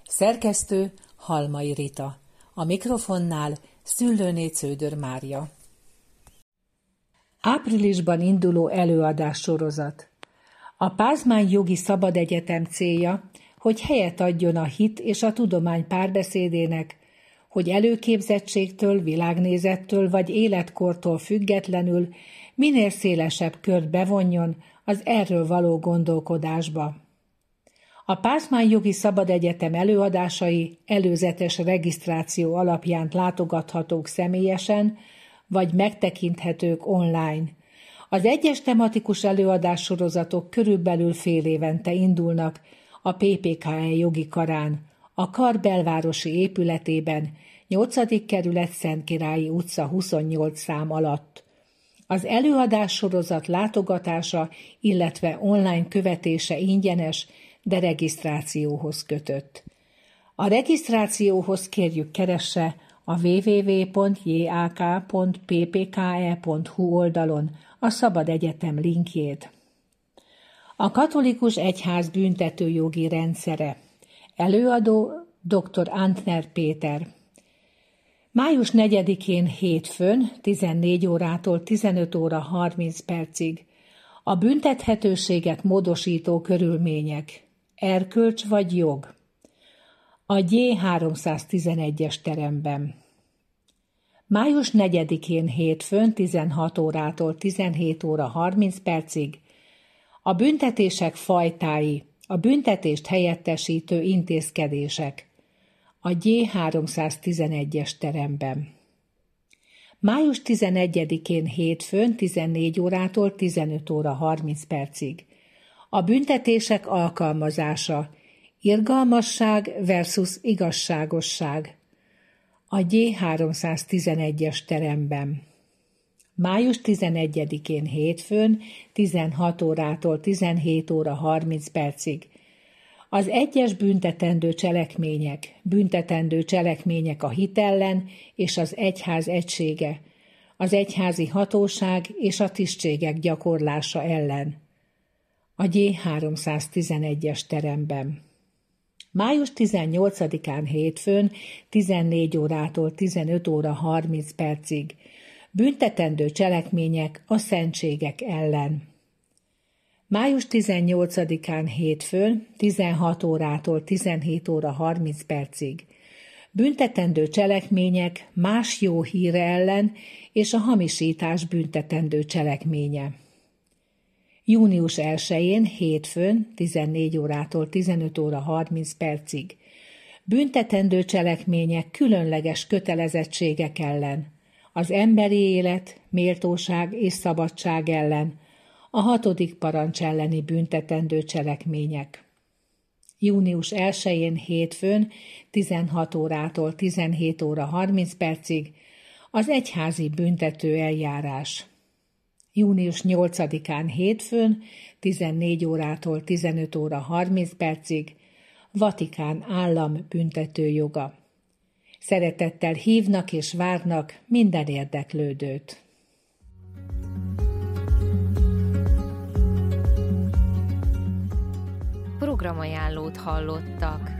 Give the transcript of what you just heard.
Szerkesztő Halmai Rita. A mikrofonnál Szüllőné Cződör Mária. Áprilisban induló előadássorozat. A Pázmány Jogi Szabad Egyetem célja, hogy helyet adjon a hit és a tudomány párbeszédének, hogy előképzettségtől, világnézettől vagy életkortól függetlenül minél szélesebb kört bevonjon az erről való gondolkodásba. A Pázmány Jogi Szabad Egyetem előadásai előzetes regisztráció alapján látogathatók személyesen, vagy megtekinthetők online. Az egyes tematikus előadássorozatok körülbelül fél évente indulnak a PPKE jogi karán, a kar belvárosi épületében, 8. kerület Szentkirályi utca 28 szám alatt. Az előadássorozat látogatása, illetve online követése ingyenes, de regisztrációhoz kötött. A regisztrációhoz kérjük keresse a www.jak.ppke.hu oldalon a Szabad Egyetem linkjét. A katolikus egyház büntetőjogi rendszere. Előadó dr. Antner Péter. Május 4-én hétfőn 14 órától 15 óra 30 percig a büntethetőséget módosító körülmények. Erkölcs vagy jog. A G311-es teremben. Május 4-én hétfőn 16 órától 17 óra 30 percig a büntetések fajtái, a büntetést helyettesítő intézkedések. A G311-es teremben. Május 11-én hétfőn 14 órától 15 óra 30 percig a büntetések alkalmazása, irgalmasság versus igazságosság. A G311-es teremben. Május 11-én hétfőn 16 órától 17 óra 30 percig az egyes büntetendő cselekmények a hit ellen és az egyház egysége, az egyházi hatóság és a tisztségek gyakorlása ellen. A G311-es teremben. Május 18-án hétfőn 14 órától 15 óra 30 percig büntetendő cselekmények a szentségek ellen. Május 18-án hétfőn 16 órától 17 óra 30 percig büntetendő cselekmények más jó híre ellen és a hamisítás büntetendő cselekménye. Június 1-én hétfőn 14 órától 15 óra 30 percig büntetendő cselekmények különleges kötelezettségek ellen, az emberi élet, méltóság és szabadság ellen, a 6. parancs elleni büntetendő cselekmények. Június 1-én hétfőn 16 órától 17 óra 30 percig az egyházi büntető eljárás. Június 8-án hétfőn 14 órától 15 óra 30 percig Vatikán állam büntetőjoga. Szeretettel hívnak és várnak minden érdeklődőt. Programajánlót hallottak.